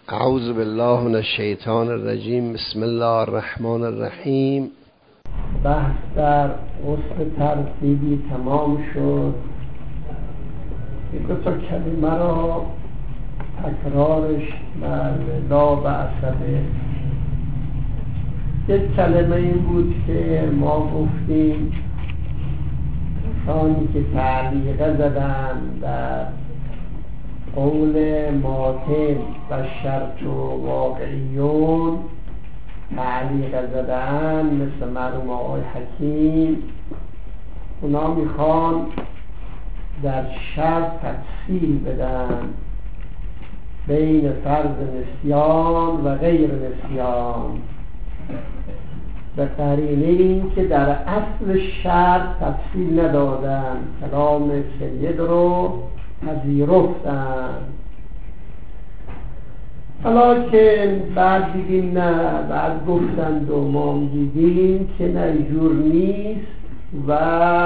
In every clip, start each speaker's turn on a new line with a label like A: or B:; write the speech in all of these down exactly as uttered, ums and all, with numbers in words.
A: اعوذ بالله من الشیطان الرجیم. بسم الله الرحمن الرحیم.
B: بحث در اصل ترتیبی تمام شد. دو تا کلمه را تکرارش بر لا بأسه. یک کلمه این بود که ما گفتیم کسانی که تعلیقه زدن در قول ماتن و شرط و واقعیون تعلیقه زدن مثل مرحوم آقای حکیم، اونا میخوان در شرط تفصیل بدن بین فرض نسیان و غیر نسیان، به قرینه این که در اصل شرط تفصیل ندادن، کلام سید رو پذیرفتن. حالا که بعد دیدیم نه، بعد گفتند و ما دیدیم که نه اینجور نیست و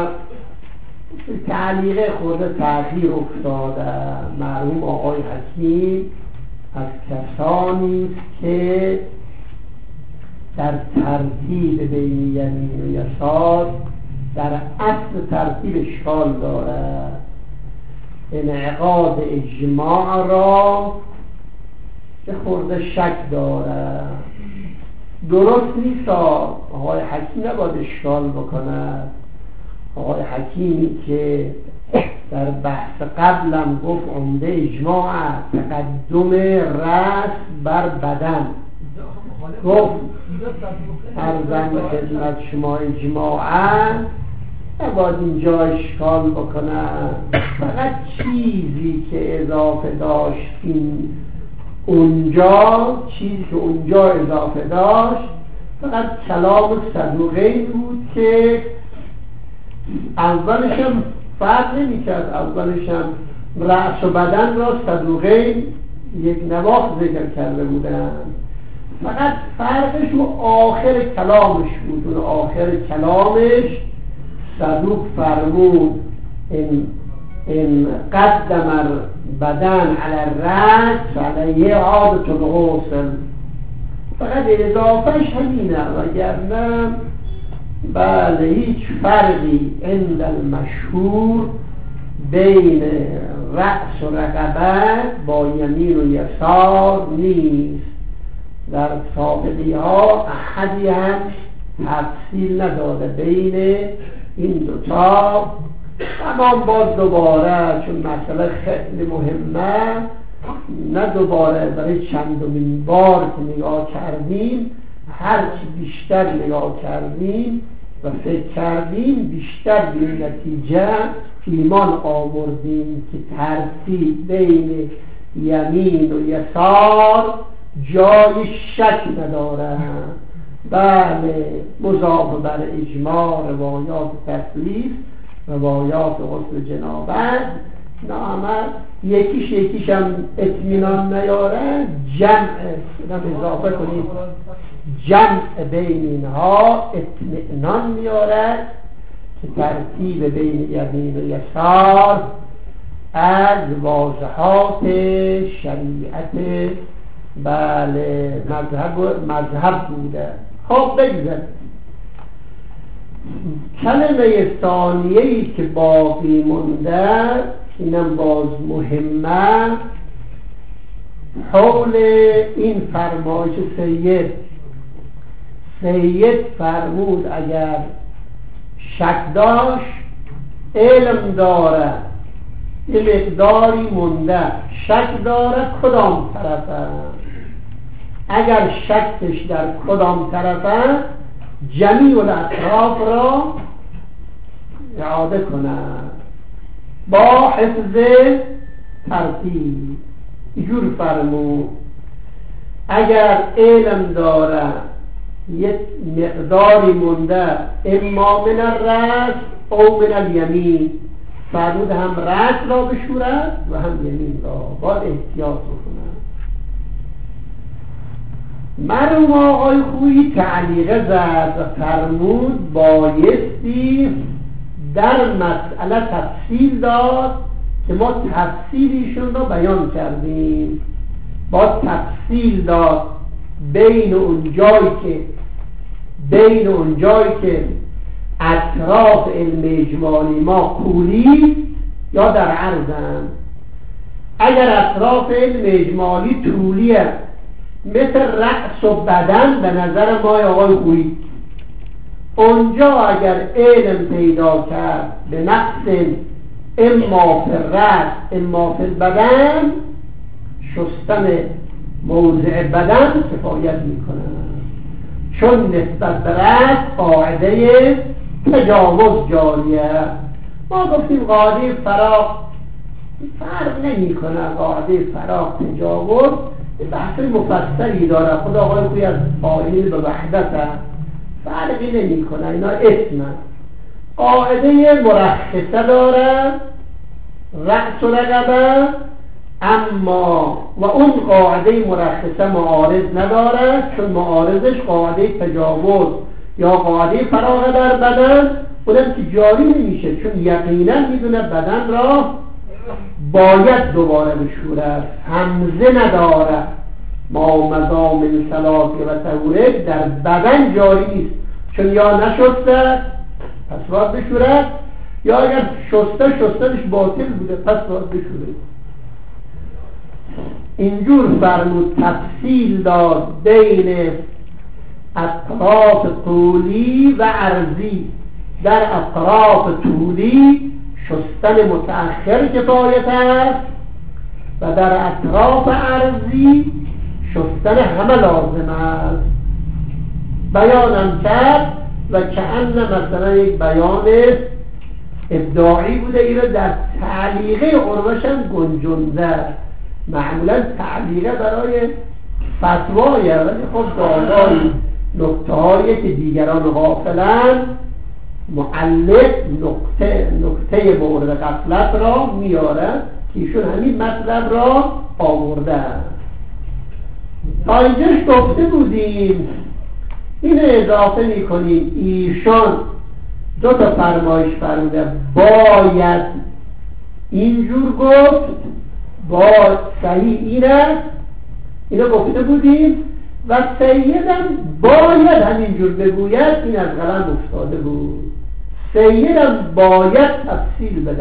B: تعلیقه خورده تأخیر افتاده. مرحوم آقای حکیم از کسانی است که در ترتیب بین یمین و یسار در اصل ترتیب اشکال دارد. انعقاد اجماع را که خورده شک دارد. درست نیست. آقای حکیم نباید اشکال بکند. آقای حکیمی که در بحث قبلم گفت عمده اجماع تقدم رأس بر بدن، گفت ارزم به خدمت شما اجماعا نباید اینجا اشکال بکنم. فقط چیزی که اضافه داشتیم اونجا، چیزی که اونجا اضافه داشت فقط کلام صدوقین بود که اولش هم فرق نمی کرد. اولش هم رأس و بدن را صدوقین یک نواخت ذکر کرده بودن، فقط فرقش و آخر کلامش بود. اون آخر کلامش صدوق فرمود ان ان قدم بدن علی الرأس علیه عادة الغسل. فقط اضافهش همینه، وگرنه بله هیچ فرقی عند المشهور بین رأس و رقبه با یمین و یسار نیست. در سابقی ها احدی هم تفصیل نداده بین این دوتا. اما باز دوباره چون مسئله خیلی مهمه، نه دوباره برای چندمین بار که نگاه کردیم، هرچی بیشتر نگاه کردیم و فکر کردیم بیشتر به نتیجه ایمان آوردیم که ترتیب بین یمین و یسار جای شک نداره. بله مضاف بر اجماع، روایات تکلیف، روایات غسل جنابت، نه یکیش یکیش هم اطمینان نیاره، جمع اضافه کنید جمع بین اینها اطمینان میاره که ترتیب بین یمین و یسار از واضحات شریعت بله مذهب مذهب بوده. خب بگذاریم کلمه ثانیه‌ای که باقی مونده، اینم باز مهمه، حول این فرمایش سید. سید فرمود اگر شک داشت علم داره، یه مقداری مونده شک داره کدام طرفه، اگر شکش در کدام طرفه جمیع الاطراف را اعاده کنند با حفظ ترتیب. جور فرمود اگر علم داره یک مقداری مونده اما من الرأس او من الیمین، فرمود هم رأس را بشورد و هم یمین را. باید احتیاط بکنند. مرحوم آقای خویی تعلیقه زد و فرمود بایستی در مسئله تفصیل داد که ما تفصیلیشون رو بیان کردیم. با تفصیل داد بین اون جایی که بین اون جایی که اطراف علم اجمالی ما کولی یا در عرضن. اگر اطراف علم اجمالی طولیه مثل رأس و بدن به نظر ما آقای خویی، اونجا اگر علم پیدا کرد به نقص اما فی الرأس اما فی البدن، شستن موضع بدن کفایت میکنه، چون نسبت به رأس قاعده تجاوز جاریه. ما گفتیم قاعده فراق فرق نمی کنه، قاعده فراق تجاوز بحث مفصلی داره، خدا آقای خوی از قائل به وحدت فرقی نمی کنه، اینا اسم قاعده مرخصه داره رأس و رقبه، اما و اون قاعده مرخصه معارض نداره، چون معارضش قاعده تجاوز یا قاعده فراغ در بدن اونم که جاری نمیشه، چون یقینا میدونه بدن را باید دوباره بشوره، همزه نداره. ما مزامن صلاتی و تهوره در بدن جاری نیست، چون یا نشسته پس باید بشوره، یا اگر شسته شستنش باطل بوده پس باید بشوره. اینجور فرمود تفصیل داد بین اطراف طولی و عرضی. در اطراف طولی شستن متأخر کفایت است و در اطراف عرضی شستن همه لازم است. بیانم کرد و کأن مثلا یک بیان ابداعی بوده، این در تعلیقه عروش هم گنجونده. معمولا تعلیقه برای فتوایه، ولی خب دارای نکته هایی که دیگران غافلن، معلق نکته نکته مورد غفلت را میاره که ایشون همین مطلب را آورده. تا اینجاش گفته بودیم، این اضافه میکنیم ایشان دو تا فرمایش فرموده، باید اینجور گفت، با صحیح اینه اینو گفته بودیم، و سیدم باید همینجور بگوید، این از قلم افتاده بود. سیدم باید تفصیل بده،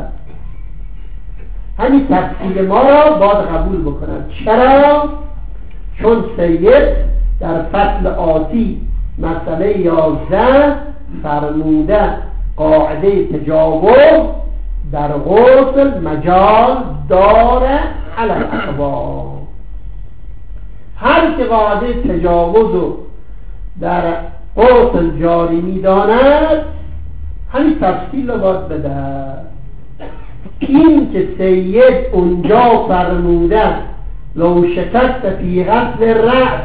B: همین تفصیل ما را باید قبول بکنم. چرا؟ چون سید در فصل آتی مسئله یازده فرموده قاعده تجاوز در غسل مجال داره علی الاقوام. هر که قاعده تجاوز در غسل جاری می‌داند همین تفصیل رو باید بده. این که سید اونجا فرموده لو شکست فی غسل الرأس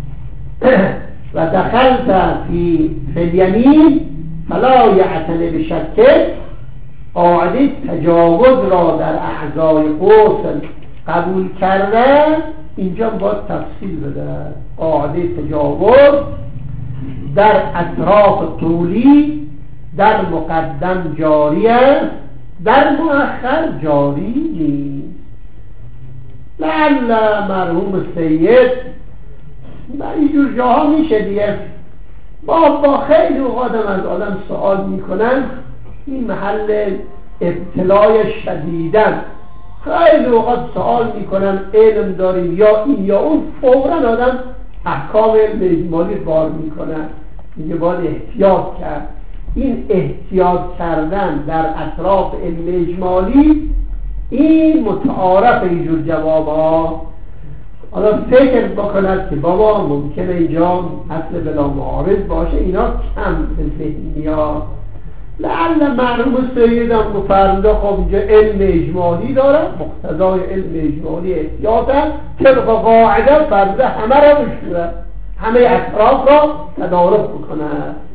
B: و دخلت فی الیمین فلا یعتنی بشکه، قاعده تجاوز را در اعضای غسل قبول کرده، اینجا باید تفصیل بده. قاعده تجاوز در اطراف طولی در مقدم جاریه، در مؤخر جاری نیست. لعل مرحوم سید در اینجور جاها میشه دیگه، با با خیلی اوقات از آدم سوال میکنن، این محل ابتلای شدیدن، خیلی اوقات سوال میکنن علم داریم یا این یا اون، فوراً آدم احکام علم اجمالی بار میکنن، میگه باید احتیاط کرد. این احتیاط کردن در اطراف علم اجمالی این متعارف اینجور جواب ها. حالا فکر بکند که بابا ممکنه اینجا اصل بلا معارض باشه، اینا کم به ذهنی ها. لعل مرحوم سیدم فرموده خب اینجا علم اجمالی داره، مقتضای علم اجمالی احتیاط هست، طبق قاعده فرموده همه را بشوره، همه اطراف را تدارک بکنه.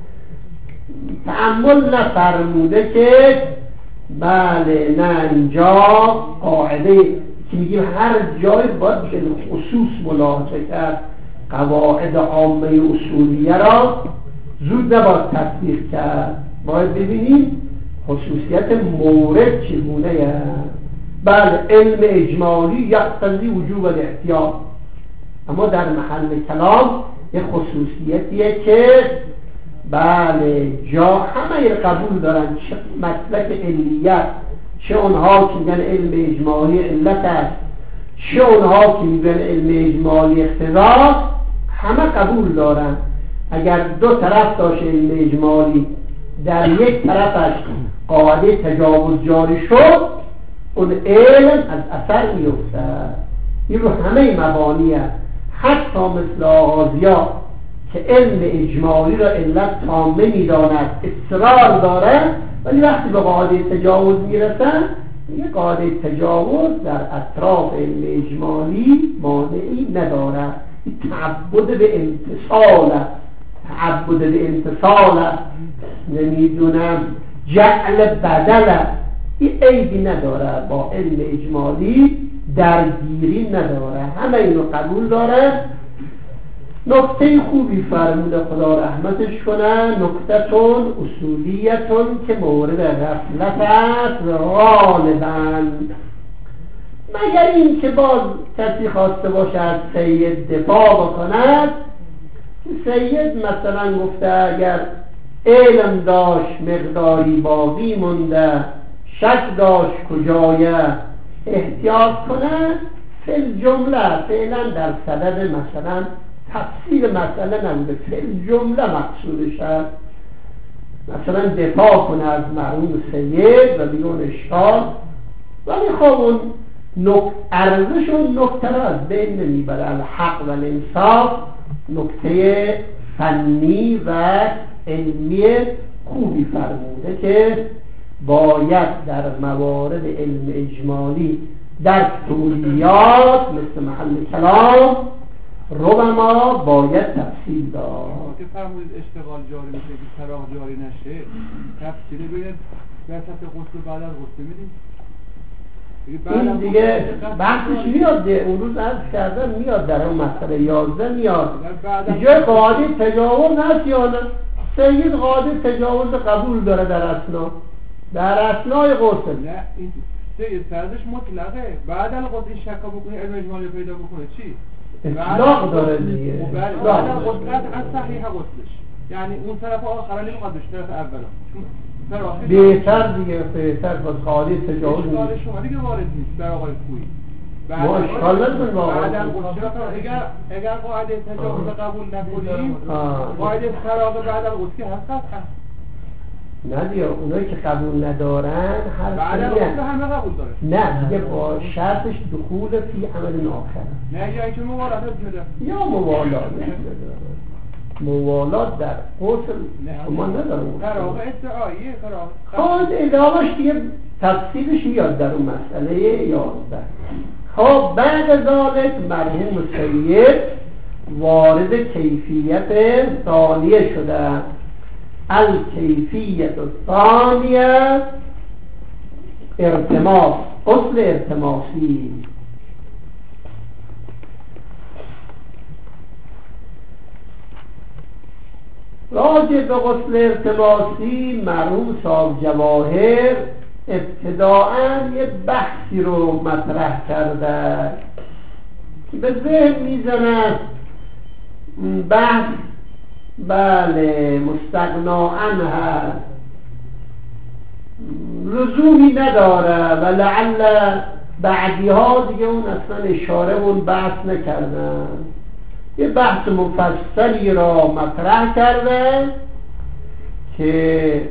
B: تأمل نفرموده که بله نه اینجا قاعده که میگیم هر جای باید به خصوص ملاحظه کرد، قواعد عامه اصولیه را زود نباید تصدیق کرد، باید ببینیم خصوصیت مورد چگونه است. بله علم اجمالی یقتضی وجوب الاحتیاط، اما در محل کلام یه خصوصیتیه که بله جا همه قبول دارن، چه مسلک علیت، چه اونها که میگن علم اجمالی علت است، چه اونها که میگن علم اجمالی اقتضاست، همه قبول دارن. اگر دو طرف داشت علم اجمالی، در یک طرفش قاعده تجاوز جاری شد، اون علم از اثر میفته. این رو همه مبانی هست، حتی مثل آغازیا که علم اجمالی را علت تامه میداند، اصرار داره، ولی وقتی به قاعده تجاوز میرسن یه قاعده تجاوز در اطراف علم اجمالی مانعی نداره. تعبد به امتصال تعبد به امتصال نمیدونم جعل بدل، این عیبی نداره، با علم اجمالی درگیری نداره، همه اینو قبول داره. نکته خوبی فرموده خدا رحمتش کنه، نکته‌تون اصولیتون که مورد غفلت است غالباً، مگر این که باز کسی خواسته باشد سید دفاع بکند. سید مثلا گفته اگر علم داشت مقداری باقی مونده، شک داشت کجای احتیاط کنه، فی جمله فعلا در صدد مثلا تفسیر مسئله نبوده، فی جمله مقصودش است مثلا دفاع کنه از مرحوم سید و بیون اشکال، ولی خب اون ارزش اون نکته را از بین نمیبره. الحق و الانصاف نکته فنی و علمی خوبی فرموده که باید در موارد علم اجمالی در تولیات مثل محل کلام ربما باید تفصیل داد.
C: که فرمودید اشتغال جاری میشه که فراغ جاری نشه، تفصیلی باید وسط غسل بعد از غسل میدیم.
B: این دیگه بحثش میاد، اون روز عرض کردم میاد در اون مسئله یازده میاد جای قاعده تجاوز هست یا نه. سید قاعده تجاوز قبول داره در اسنا در اسنای غسل،
C: نه این سید فرضش مطلقه، بعد از غسل شک بکنی علم اجمالی پیدا بکنه چی؟
B: اطلاق داره دیگه،
C: بعد از غسل از صحیح غسلش، یعنی اون طرف آخرا نمیخواد بشه، طرف اولا
B: بهتر دیگه، بهتر باز قاعده تجاوز نیست.
C: اشکال شما دیگه وارد نیست در آقای خویی.
B: ما اشکال نداریم واقعا.
C: بعد از غسل اگر اگر قاعده تجاوز قبول نکنیم، قاعده فراغ بعد از غسل هست هست.
B: نه دیگه اونایی که قبول ندارن هر
C: بعد از غسل همه قبول داره.
B: نه دیگه با شرطش دخول فی عمل آخر.
C: نه یا اینکه موالات بده.
B: یا موالات موالات در غسل شما ندارم.
C: فراغ ادعاییه فراغ.
B: خب ادامهش دیگه تفصیلش میاد در اون مسئله یازده. خب بعد از ذالک مرحوم سید وارد کیفیت ثانیه شده. الکیفیت الثانیه ارتماس، غسل ارتماسی. راجع به غسل ارتباطی مرحوم صاحب جواهر ابتداءً یه بحثی رو مطرح کرده که به ذهن میزنه بحث بله مستغنا عنها لزومی نداره و لعل بعدی ها دیگه اون اصلا اشاره اون بحث نکردن. یه بحث مفصلی را مطرح کرده که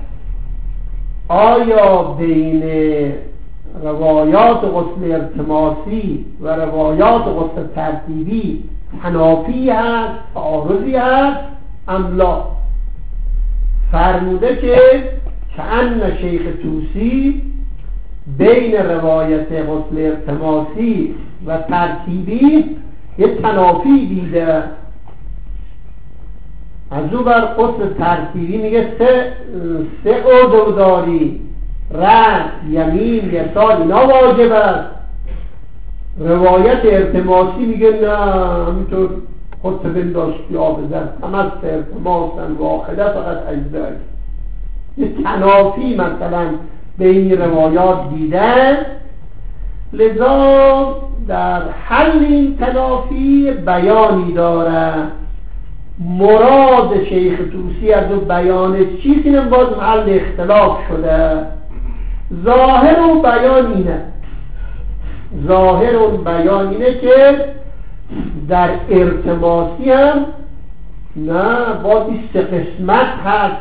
B: آیا بین روایات غسل ارتماسی و روایات غسل ترتیبی تنافی هست، تعارضی هست ام لا؟ فرموده که کأن شیخ طوسی بین روایت غسل ارتماسی و ترتیبی یه تنافی دیده. از او بر غسل ترتیبی میگه سه سه عضو داری، رأس، یمین، یسار، اینا واجب است. روایت ارتماسی میگه نه همینطور خودت بنداشتی آب زد تمست ارتماسن واحده فقط اجزایی. یه تنافی مثلا بین روایات دیدن لذا در حل این تنافی بیانی دارد. مراد شیخ طوسی از اون بیان چیست اینم باز محل اختلاف شده. ظاهر اون بیان اینه ظاهر اون بیان اینه که در ارتماسی هم نه باز این سه قسمت هست.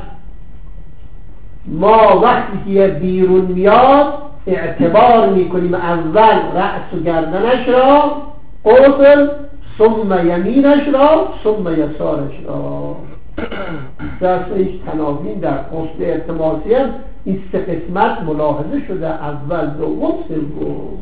B: ما وقتی که بیرون میاد اعتبار میکنیم اول رأس و گردنش را غسل، ثم یمینش را، ثم یسارش را. دست هیچ تناوین در غسل ارتماسی هم این سه قسمت ملاحظه شده، اول دوم سوم.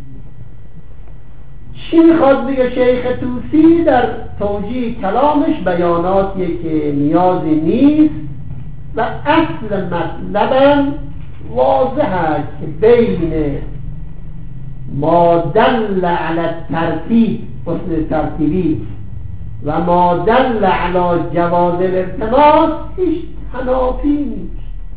B: چی میخواد بگه شیخ طوسی در توجیه کلامش؟ بیاناتیه که نیازی نیست و اصل مطلبم واضح است که بین ما دل علی الترتیب غسل ترتیبی و ما دل علی جواز الالتماس هیچ تنافی نیست.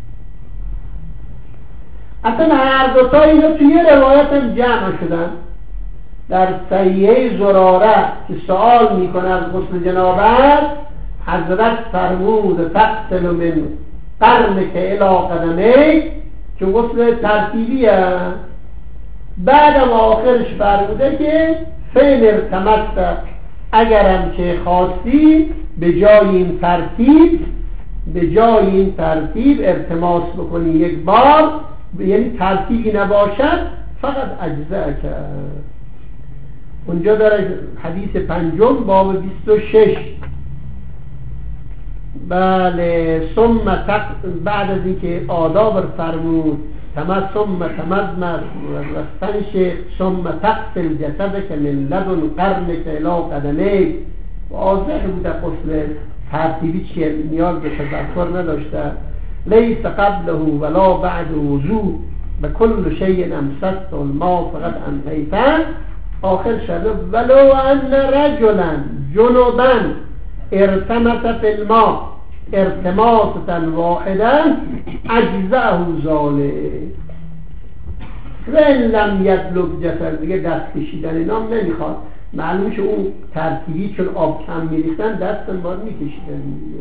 B: اصلا هر دوتا اینا توی روایت هم جمع شدن. در صحیحه زراره که سوال میکنه از غسل جنابت، حضرت فرمود فغسل من قرنک الی قدمیک که غسل ترتیبی هست. بعدم آخرش فرموده که فین ارتمست، اگرم که خواستی به جای این ترتیب به جای این ترتیب التماس بکنی یک بار، یعنی ترتیبی نباشد، فقط اجزا کرد. اونجا داره حدیث پنجم باب بیست و شش. بله ثم تق... بعد از اینکه آداب فرمود تمام ثم تمزمر و استنشق ثم تغسل جسدک من لدن قرنک الی قدمیک. واضح بوده غسل ترتیبی چیه، نیاز به تذکر نداشته. لیس قبله ولا بعد وضوء به کل شیء امسست الماء فقط انقیتن. آخر شده ولو ان رجلا جنوبا ارتمس فی الماء ارتماسا واحدا اجزاه ذلک وان لم یبلغ جسد. دیگه دست کشیدن اینا نمیخواد، معلوم شه اون ترتیبی چون آب کم میریختن دستم باید میکشیدن دیگه.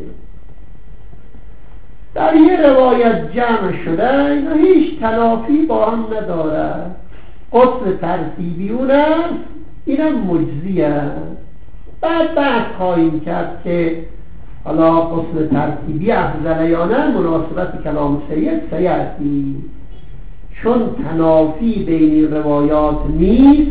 B: در یه روایت جمع شده اینا هیچ تنافی با هم نداره. غسل ترتیبی اونم اینم مجزیه. بعد بحث خواهیم کرد که حالا غسل ترتیبی افضل یا نه، مناسبت کلام سید سیاتی. چون تنافی بین روایات نیست،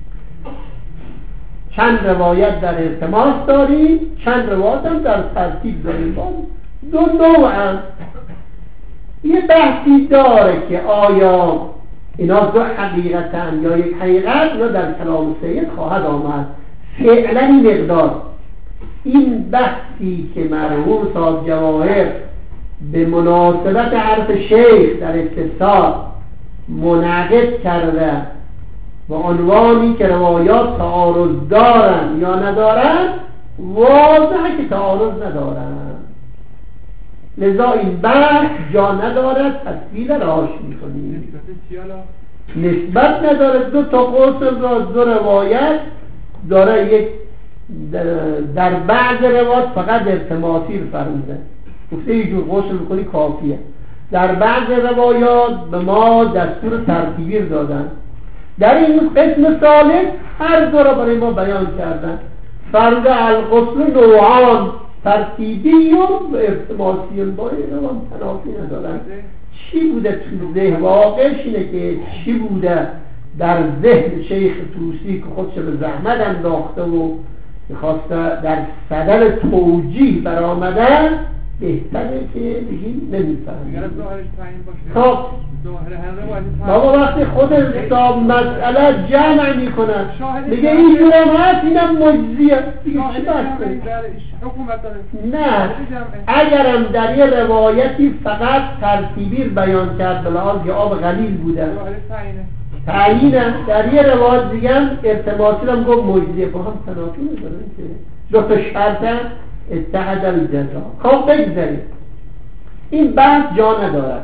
B: چند روایت در التماس داریم، چند روایت هم در ترتیب داریم. دو نوع هم یه بحثی داره که آیا اینا دو حقیقتن یا یک حقیقت، اینا در کلام سید خواهد آمد. فعلا این مقدار این بحثی که مرحوم صاحب جواهر به مناسبت حرف شیخ در استفسار منعقد کرده با عنوانی که روایات تعارض دارن یا ندارن، واضحه که تعارض ندارن. لذا این بحث جا ندارد، تفصیل راش میکنیم. نسبت نداره. دو تا غسل را دو روایت داره. یک در بعض روایات فقط التماسی فرموده، گفته یه جور غسل بکنی کافیه. در بعض روایات به ما دستور ترتیبی دادن. در این قسم ثالث هر دو را برای ما بیان کردن. فرموده الغسل نوعان، ترتیبی و التماسی. با این رو هم تنافی ندارن. چی بوده تو ذهن؟ واقعش اینه که چی بوده در ذهن شیخ طوسی که خودش به زحمت انداخته و میخواسته در صدر توجیه برآمدن، بهتره که بگیم نمیفهمیم. خب بابا وقتی خود حساب مسئله جمع میکنن میگه این جورم هست اینم مجزیه، دیگه چی بسته؟ نه، اگرم در یه روایتی فقط ترتیبی بیان کرد بلحاظ که آب غلیل بوده تعیینه، در یه روایت دیگه هم ارتباطی هم گفت مجزیه. با هم تنافی ندارن که دو تا شرط اتحد الجزا. خب بگذاریم این بحث جا ندارد.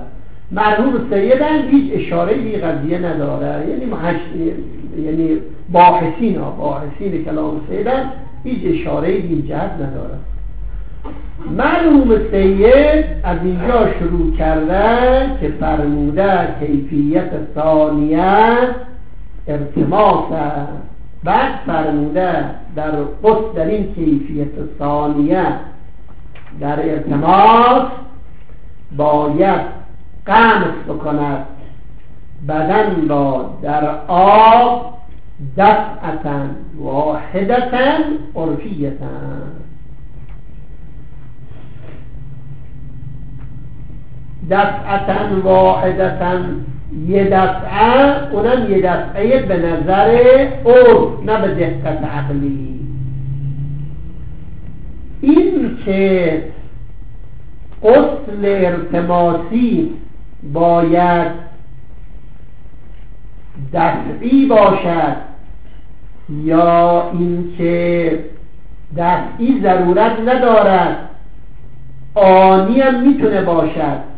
B: مرحوم سیدن هیچ اشاره به قضیه نداره، یعنی محش... یعنی باحثین ها باحثین کلام سیدن هیچ اشاره به این جهت نداره. مرحوم سید از اینجا شروع کرده که فرموده کیفیت ثانیه ارتماس است. بعد فرموده در قصد در این کیفیت ثانیه در ارتماس باید قمص بکند بدن را در آب دفعتا واحدتا عرفیتا. دفعتا واحدتا یه دفعه، اونم یه دفعه به نظر عرف نه به دقت عقلی. این که غسل ارتماسی باید دفعی باشد یا این که دفعی ضرورت ندارد آنی هم میتونه باشد،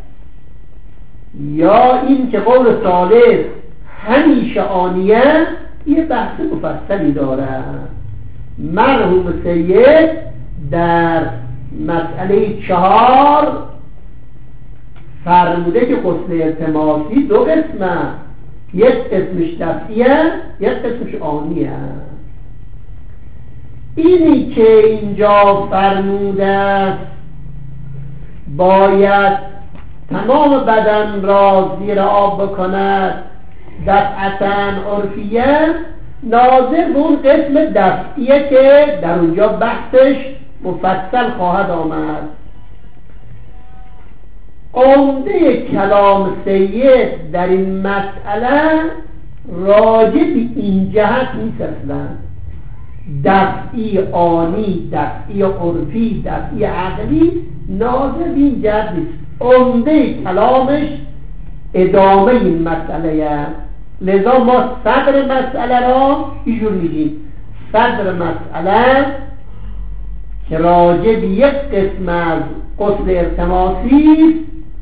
B: یا این که قول ثالث همیشه آنیه، یه بحث مفصلی داره. مرحوم سید در مسئله چهار فرموده که غسل التماسی دو قسمه، یک قسمش دفعیه یک قسمش آنیه. اینی که اینجا فرموده باید تمام بدن را زیر آب بکند دفعتن عرفیه، ناظر به اون قسم دفعیه که در اونجا بحثش مفصل خواهد آمد. عمده کلام سید در این مسئله راجع به این جهت نیست اصلا، دفعی آنی، دفعی عرفی، دفعی عقلی، ناظر به این جهت نیست. عمده کلامش ادامه این مسئله است. لذا ما صدر مسئله را اینجور میگیم صدر مسئله که راجع به یک قسم از غسل ارتماسی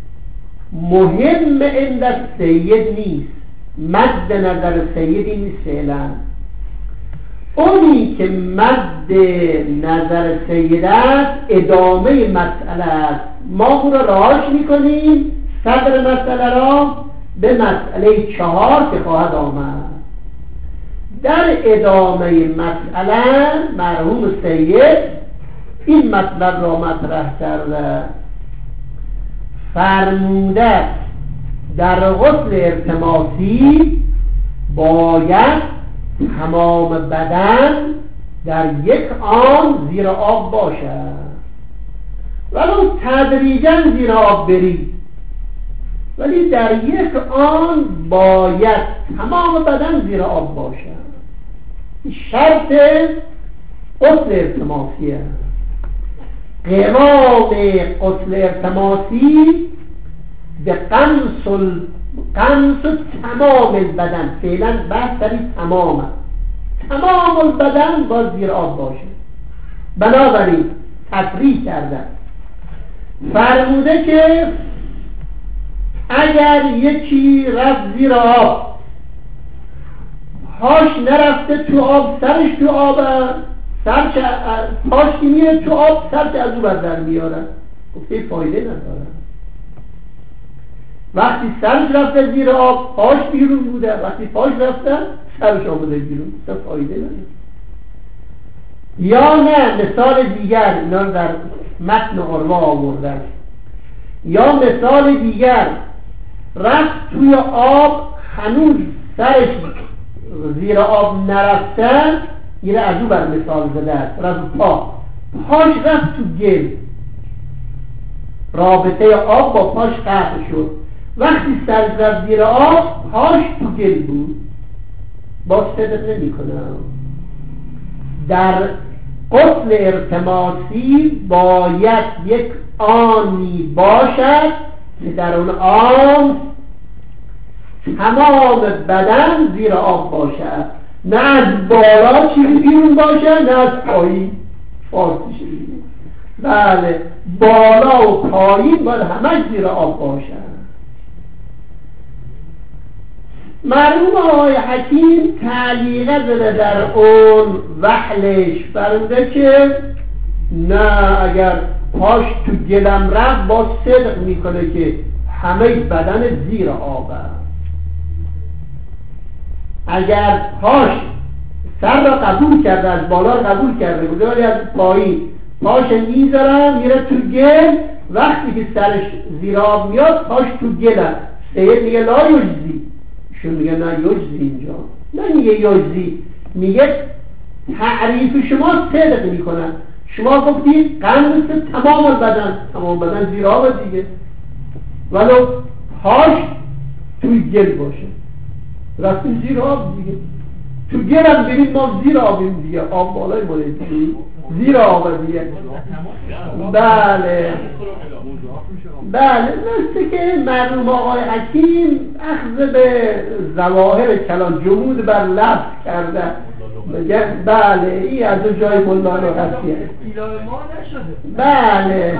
B: مهم عند سید نیست، مد نظر سید نیست فعلا. اونی که مد نظر سید است ادامه مسئله است. ما او را رهاش میکنیم صدر مسئله را به مسئله چهار که خواهد آمد. در ادامه مسئله مرحوم سید این مطلب را مطرح کرده، فرموده در غسل ارتماسی باید تمام بدن در یک آن زیر آب باشد، ولو تدریجا زیر آب برید، ولی در یک آن باید تمام بدن زیر آب باشد. شرط غسل ارتماسی است. قوام غسل ارتماسی به قمص قمص تمام بدن، فعلا بحث در این تمام تمام بدن باز زیر آب باشه. بنابراین تفریح کردن فرموده که اگر یکی رفت زیر آب پاش نرفته تو آب، سرش تو آب، سرش پاش که میره تو آب سرش از او بردر میاره، گفته فایده نداره. وقتی سرش رفته زیر آب پاش بیرون بوده، وقتی پاش رفته سرش آمده بیرون، اصلا فایده نداره. یا نه مثال دیگر، اینا رو در متن عروه آوردن، یا مثال دیگر رفت توی آب هنوز سرش زیر آب نرفته، اینه از او بر مثال زده است. رفت پا پاش رفت تو گل، رابطه آب با پاش قطع شد، وقتی سرش رفت زیر آب پاش تو گل بود، باز صدق نمی کنم. در غسل ارتماسی باید یک آنی باشد که در اون آن تمام بدن زیر آب باشد، نه از بالا چیزی بیرون باشه نه از پایین. فارسی شدید بله، بالا و پایین باید همه زیر آب باشد. مرحوم آقای حکیم تعلیقه زده در اون وحلش فرموده که نه، اگر پاش تو گلم رفت با صدق میکنه که همه بدن زیر آبه. اگر پاش سر را قبول کرده، از بالا قبول کرده بوده ولی از پایین پاش میذارم میره تو گل، وقتی که سرش زیر آب میاد پاش تو گله. سید میگه لا یجزی، ایشون میگه نه یجزی، اینجا نه میگه یجزی، میگه تعریف شما صدق میکنن. شما گفتید قمص تمام بدن، تمام بدن زیر آب دیگه، ولو پاش توی گل باشه. رفتیم زیر آب دیگه، تو گلم ببین ما زیر آبیم دیگه، آب بالای ما دیگه، زیر آب دیگه. بله بله، مثل که مرحوم آقای حکیم اخذ به ظواهر کلام جمود بر لفظ کرده، میگه بله این از اون جای مولانا هستیه. بله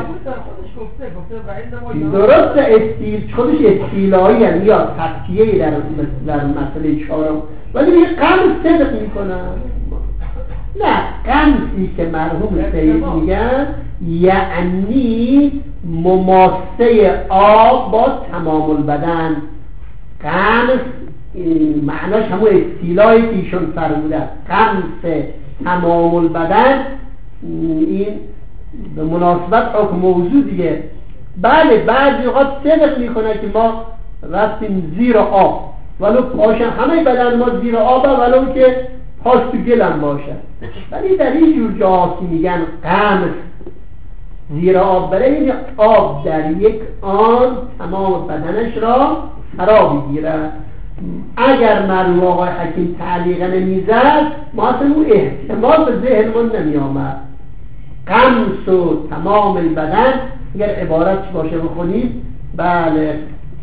B: درست، استیل خودش استیلایی هست یا تفکیه در در مسئله چهارم، ولی یه قمص صدق میکنن. نه، قمصی که مرحوم سید میگن یعنی مماسه آب با تمام البدن. قمص معناش همون استیلایی که ایشون فرموده، قمص تمام البدن، این به مناسبت حکم موضوع دیگه. بله بعضی اوقات صدق میکنه که ما رفتیم زیر آب ولو پاش همه بدن ما زیر آبه ولو که پاش تو گلم باشه، ولی در این جور جاهاتی میگن قمص زیر آب بره، این آب در یک آن تمام بدنش را فرا بگیره. اگر مرحوم آقای حکیم تعلیقه نمیزد ما اصلا اون احتمال به ذهنمون نمی آمد. قمص و تمام البدن اگر عبارت باشه بخونیم، بله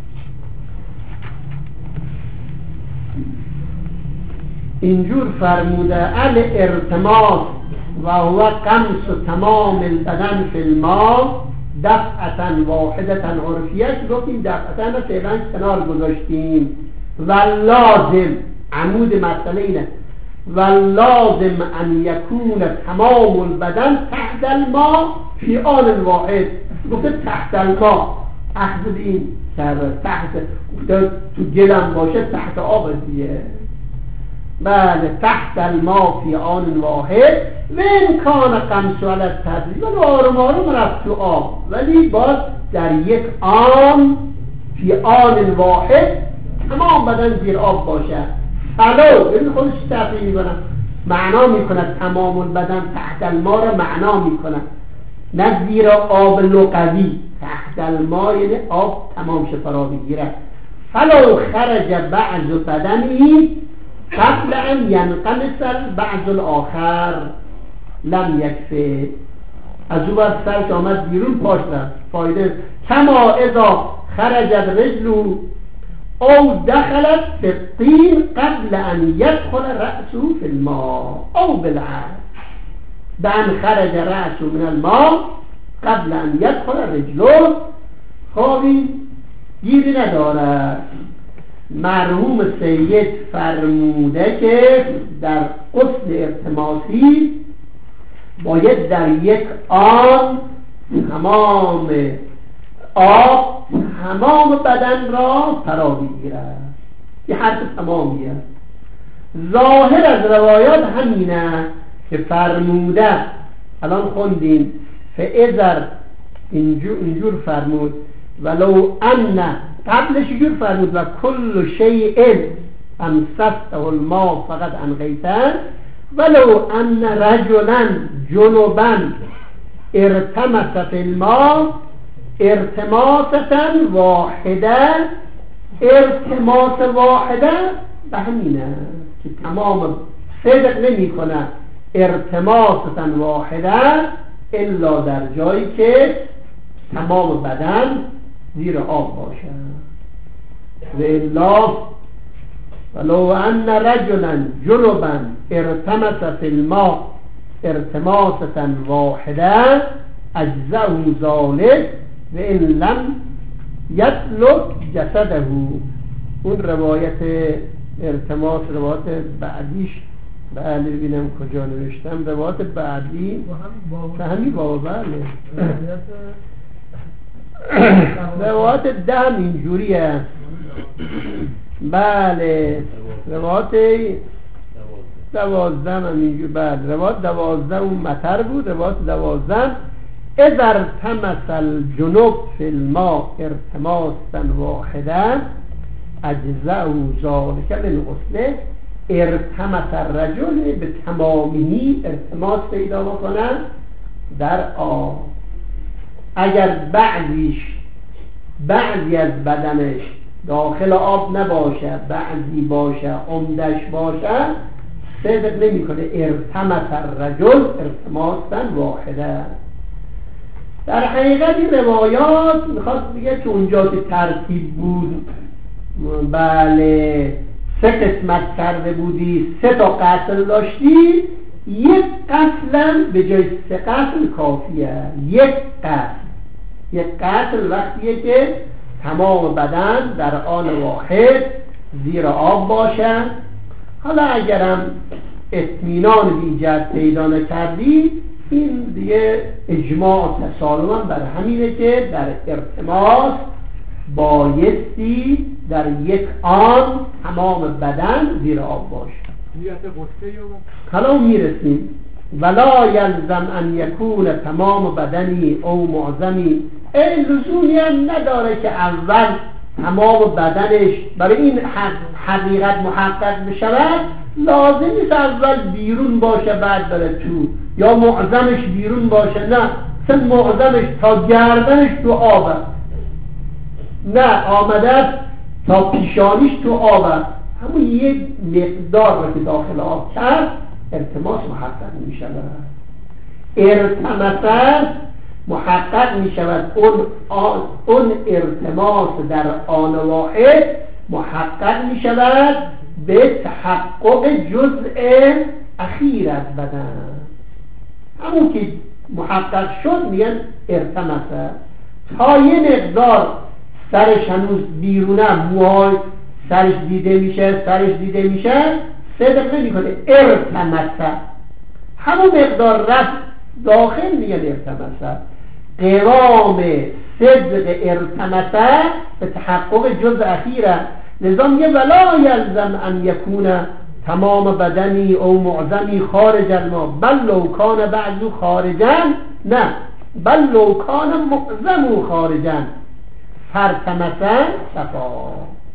B: اینجور فرموده ال ارتماس و هو قمص و تمام البدن فی الماء دفعتا واحدتا عرفیه که گفتیم دفعتا رو فعلا کنار گذاشتیم. و لازم عمود مسئله اینه و لازم ان یکون تمام البدن تحت الماء فی آن واحد. گفته تحت الماء، اخذ این کرده تحت، گفته تو گلم باشه تحت آب دیگه. بله تحت الماء فی آن واحد و امکان قمص علی التدریج، ولی آروم آروم رفت تو آب، ولی باز در یک آن فی آن واحد تمام بدن زیر آب باشه. فلو ببین خودش تفریح میکنه، معنا میکنه تمام البدن تحت الماء را معنا میکنه، نه زیر آب لغوی. تحت الماء یعنی آب تمام شه فرا بگیره. فلو خرج بعض بدنی قبل ان ینقمص بعض الاخر لم یکفه. از او بر سرش آمد بیرون پاش رفت، فایده. کما اذا خرجت رجلو او دخلت فی الطین قبل ان یدخل رأسه فی الماء او بالعکس بان خرج رأسه من الماء قبل ان یدخل رجله. خوابی گیری ندارد. مرحوم سید فرموده که در غسل ارتماسی باید در یک آن تمام آب تمام بدن را فرا بگیرد. یه حرف تمامیه. ظاهر از روایات همینه که فرموده، الان خوندیم فاذر اینجور, اینجور فرمود ولو ان، قبلش اینجور فرمود و کل شیء امسسته الماء فقط انقیته ولو ان رجلا جنبا ارتمس فی الماء ارتماسة واحده. ارتماس واحده به همینه که تمام صدق نمی کنه ارتماسة واحده الا در جایی که تمام بدن زیر آب باشه. و الا ولو ان رجلا جنبا ارتمس فی الماء ارتماسة واحده اجزأه ذلك و ان لم یطلق جسده. اون روایت التماس روایت بعدیش بله ببینم کجا نوشتم روایت بعدی که همین بابا بله روایت ده اینجوریه بله روایت دوازده هم اینجور بله روایت دوازده اون متر بود روایت دوازده اذا تمس الجنوب فی الماء ارتماسا واحدا اجزاء ذلك من غسله ارتمس الرجل به تمامی ارتماس پیدا بکنن در آب اگر بعضیش بعضی از بدنش داخل آب نباشه بعضی باشه عمدش باشه صدق نمی کنه ارتمس الرجل ارتماسا واحدا. در حقیقت این روایات میخواد بگه که اونجا که ترتیب بود بله سه قسمت کرده بودی سه تا قتل داشتی یک قتل به جای سه قتل کافیه. یک قتل یک قتل وقتیه که تمام بدن در آن واحد زیر آب باشه. حالا اگرم اطمینان بیجت پیدا نکردی این دیگه اجماع تسالما بر همینه که در ارتماس بایستی در یک آن تمام بدن زیر آب باشه. حالا اون میرسیم ولا یلزم ان یکون تمام بدنی او معظمی این لزومی هم نداره که اول تمام بدنش برای این حقیقت محقق بشود لازم نیست اول بیرون باشه بعد بره تو یا معظمش بیرون باشه نه مثلا معظمش تا گردنش تو آبه نه آمده تا پیشانیش تو آبه همون یک مقدار رو که داخل آب کرد التماس محقق می شود. ارتماس محقق می شود اون, اون التماس در آن واحد محقق می شود به تحقق جزء اخیر از بدن. همون که محقق شد میگن ارتماس. تا یه مقدار سرش هنوز بیرونه موهای سرش دیده میشه سرش دیده میشه صدق نمی کنه ارتماس. همون مقدار رفت داخل میگن ارتماس. قوام صدق ارتماس به تحقق جزء اخیره. لذا میگه ولا یلزم ان یکون تمام بدنی او معظمی خارج الماء بل لو کان بعضو خارجا نه بل لو کان معظمو خارجا فرتمسا صفا.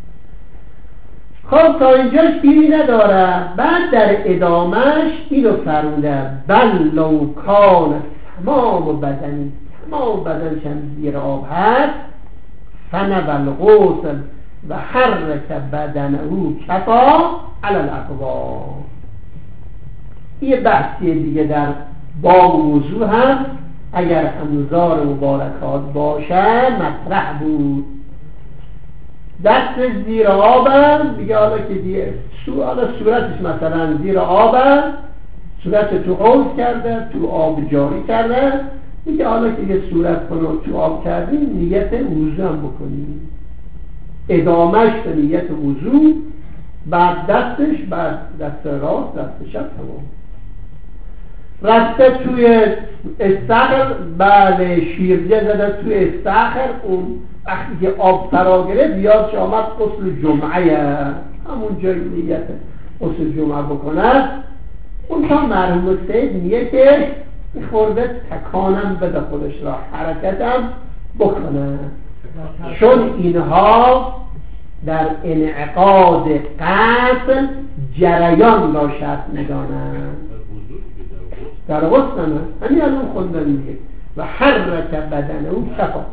B: خب تا اینجاش گیری نداره. بعد در ادامهش اینو فرموده بل لو کان تمام بدنی تمام بدنش هم زیر آب هست فنب الغسل و حرک بدنه کفا علی الاقوام. یه بحثی دیگه در باب موضوع هم اگر انظار مبارکات باشه مطرح بود. دست زیر آبم دیگه حالا که دیگه حالا صورتش مثلا زیر آبم صورت تو حوض کرده تو آب جاری کرده دیگه حالا که یه صورت کنو تو آب کردیم نیت وضو هم بکنیم ادامهش به نیت وضو بعد دستش بعد دست راست دست چپ تمام رفته توی استخر بله شیرجه زده توی استخر اون وقتی که آب فرا گرفت یادش آمد غسل جمعه همون جای نیت غسل جمعه بکنه. اون تا مرحوم سید میگه که خورده تکانم بده خودش را حرکتم بکنه چون اینها در انعقاد قتل جریان را شرط میدانند. در غسل نه همین الان خوندن میگه و حرک بدنه اون کفا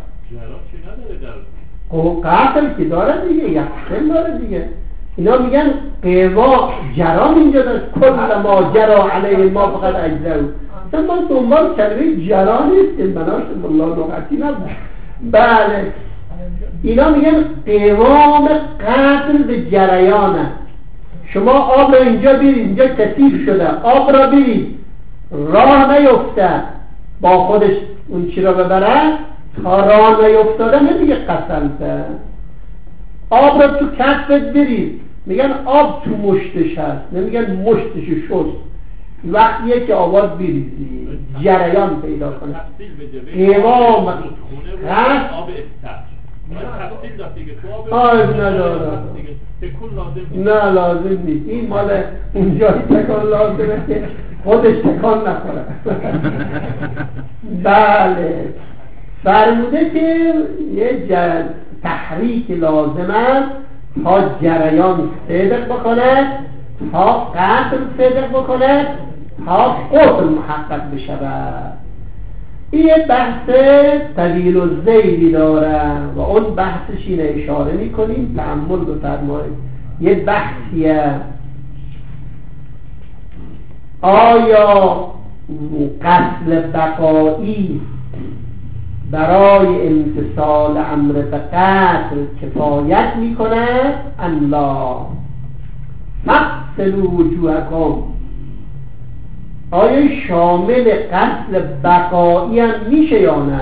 B: قتل که داره دیگه یقصل داره دیگه. اینا میگن قوا جرام اینجا داشت کل ما جرا علیه ما فقط اجزاو. مثلا ما دنبال کلمه جرا نیستیم بناشت الله لغتی نبود. بله اینا میگن قوام قتل به جریانه. شما آب را اینجا برید اینجا کثیف شده آب را برید راه نیفته با خودش اون چی را ببره تا راه نیفتاده نمیگه قتلته آب را تو کفت بریز، میگن آب تو مشتش هست، نمیگن مشتش شست. وقتیه که آواز بریزی جریان پیدا کنه. قوام هست
C: آب استر تفصیل داد دیگه تو
B: آب نداره،
C: تکون لازم
B: نه لازم نیست. این مال اونجایی تکان لازمه که خودش تکان نخوره. بله فرموده که یه جر... تحریک لازمه تا جریان صدق بکنه، تا قطع صدق بکنه، تا قطع محقق بشود. این یه بحث طویل و زیدی داره و اون بحثش اینه اشاره میکنیم، تأمل بفرمایید. یه بحثیه آیا قتل بقایی برای امتثال امر به قتل کفایت میکنه ام لا؟ فاغسلوا وجوهکم، آیا شامل قتل بقایی هم میشه یا نه؟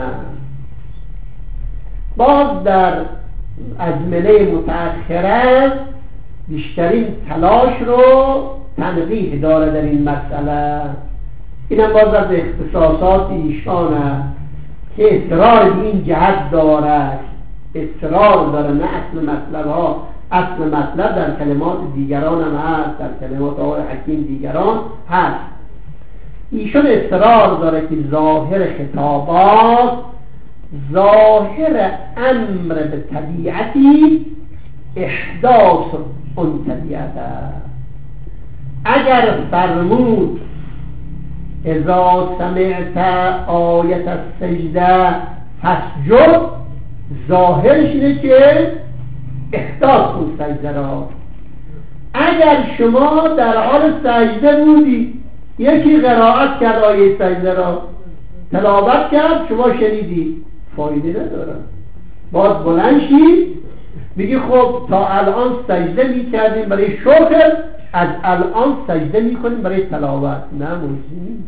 B: باز در ازمنه متأخره بیشترین تلاش رو تنقیح داره در این مسئله. اینم باز از اختصاصات ایشانه که اصرار به این جهت داره، اصرار داره، نه اصل مطلب ها. اصل مطلب در کلمات دیگران هم هست، در کلمات آقای حکیم دیگران هست. ایشان اصرار داره که ظاهر خطابات ظاهر امر به طبیعتی احداث اون طبیعت است. اگر فرمود اذا سمعت آیت السجده فاسجد، ظاهرش اینه که احداث کن سجده را. اگر شما در حال سجده بودی، یکی قرائت کرد آیه سجده را، تلاوت کرد، شما شنیدی، فایده نداره. باز بلند شید بگی خب تا الان سجده می کردیم برای شکر، از الان سجده می کنیم برای تلاوت. نه موجود.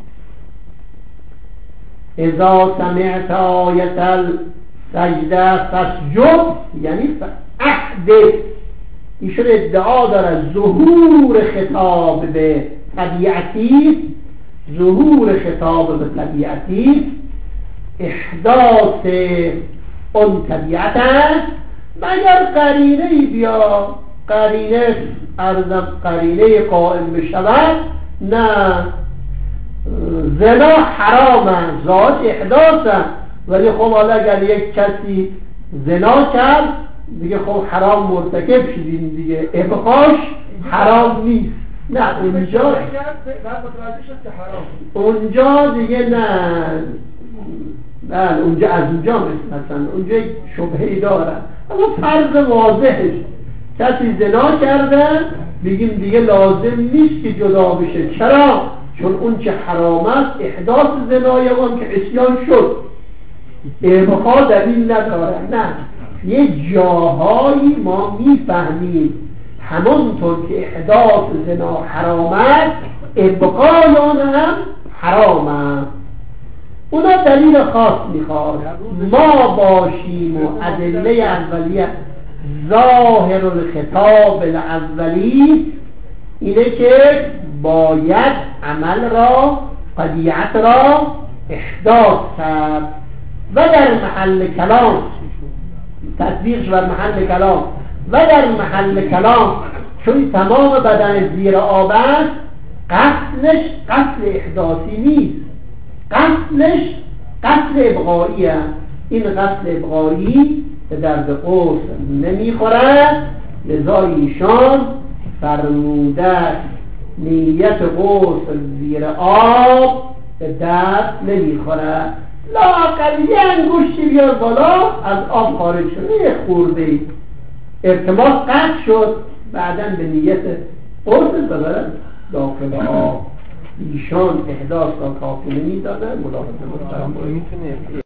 B: اذا سمعت آیت السجده فاسجد یعنی احدث. ایشون ادعا داره ظهور خطاب به طبیعتی، ظهور خطاب به طبیعتی احداث اون طبیعت است، مگر قرینه بیا، قرینه ارزم قرینه قائم بشود. نه زنا حرامه، ذات احداثه، ولی خب حالا اگر یک کسی زنا کرد دیگه خب حرام مرتکب شدیم دیگه، ابقاش حرام نیست. نه اونجا اونجا دیگه نه نه اونجا از اونجا مثلا اونجا شبهه داره، اما فرض واضحش کسی زنا کرده بگیم دیگه لازم نیست که جدا بشه. چرا؟ چون اون چه حرام است احداث زنای اون که عصیان شد، ابقا دلیل نداره. نه یه جاهایی ما میفهمیم همونطور که احداث زنا حرام است ابقای آن هم حرام است. اونا دلیل خاص میخواد، ما باشیم و ادله اولیه ظاهر الخطاب الاولی اینه که باید عمل را طبیعت را احداث کرد و در محل کلام تطبیقش بر محل کلام و در محل کلام چون تمام بدن زیر آب است قتلش قتل احداثی نیست، قتلش قتل ابقایی است. این قتل ابقایی به درد قوس نمیخورد، لذا ایشان فرموده نیت قوس زیر آب به درد نمیخورد. لااقل یه انگشتی بیار بالا از آب خارج شده، یه خورده ارتباط قطع شد، بعدن به نیت قوس ببرد داخل آب. ایشان احداث را کافی نمیدانه. ملاحظه مستقیم